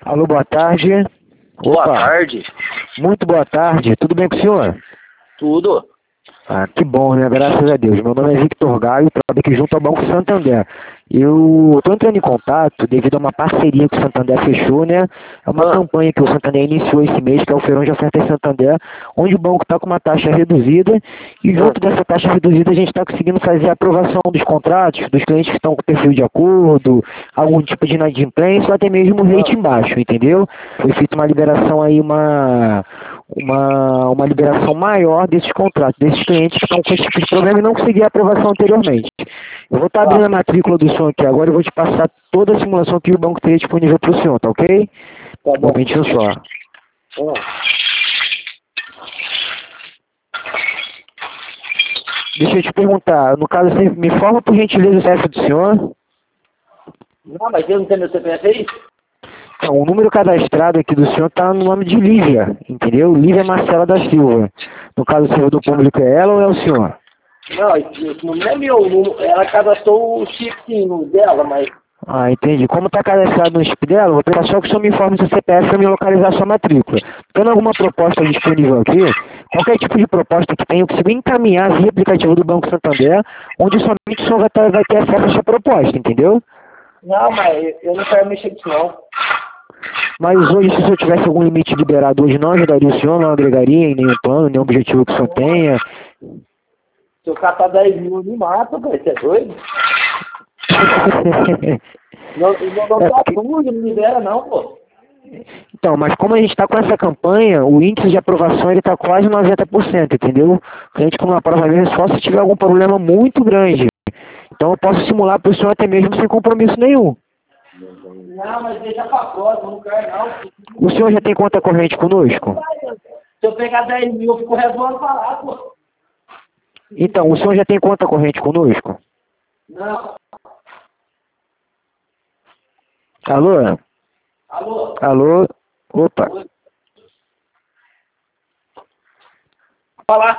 Alô, boa tarde. Boa Opa, tarde. muito boa tarde. Tudo bem com o senhor? Tudo? Ah, que bom, né? Graças a Deus. Meu nome é Victor Gaio, trabalho aqui junto ao Banco Santander. Eu estou entrando em contato devido a uma parceria que o Santander fechou, né? É uma campanha que o Santander iniciou esse mês, que é o Feirão de Ofertas Santander, onde o banco está com uma taxa reduzida e junto dessa taxa reduzida a gente está conseguindo fazer a aprovação dos contratos, dos clientes que estão com perfil de acordo, algum tipo de inadimplência ou até mesmo rate baixo, entendeu? Foi feita uma liberação aí, uma liberação maior desses contratos, desses clientes que estão com esse tipo de problema e não conseguiam aprovação anteriormente. Eu vou estar abrindo a matrícula do senhor aqui agora e vou te passar toda a simulação que o banco teria disponível para o senhor, tá ok? Tá Um bom. momentinho só. Deixa eu te perguntar, no caso, você me informa por gentileza o CPF do senhor? Não, mas eu não tenho meu CPF aí? Então, o número cadastrado aqui do senhor está no nome de Lívia, entendeu? Lívia Marcela da Silva. No caso, o servidor público é ela ou é o senhor? Não, esse número é meu. Ela cadastrou o chip dela, mas... Ah, entendi. Como está cadastrado no chip dela, vou pedir só que o senhor me informe seu CPF para me localizar sua matrícula. Tendo alguma proposta disponível aqui, qualquer tipo de proposta que tenha, eu consigo encaminhar via aplicativo do Banco Santander, onde somente o senhor vai ter acesso a essa proposta, entendeu? Não, mas eu não quero mexer com isso, não. Mas hoje, se o senhor tivesse algum limite liberado hoje, não ajudaria o senhor, não agregaria em nenhum plano, nenhum objetivo que o senhor tenha? Se eu catar 10 mil, me mata, velho. Você é doido? Não tá tudo, não me libera, não, pô. Então, mas como a gente está com essa campanha, o índice de aprovação está quase 90%, entendeu? O cliente como aprova mesmo só se tiver algum problema muito grande. Então eu posso simular para o senhor até mesmo sem compromisso nenhum. Não, mas deixa pra próxima, não quero, não. O senhor já tem conta corrente conosco? Se eu pegar 10 mil, eu fico redondo pra lá, pô. Então, o senhor já tem conta corrente conosco? Não. Alô? Alô? Alô? Opa. Falar.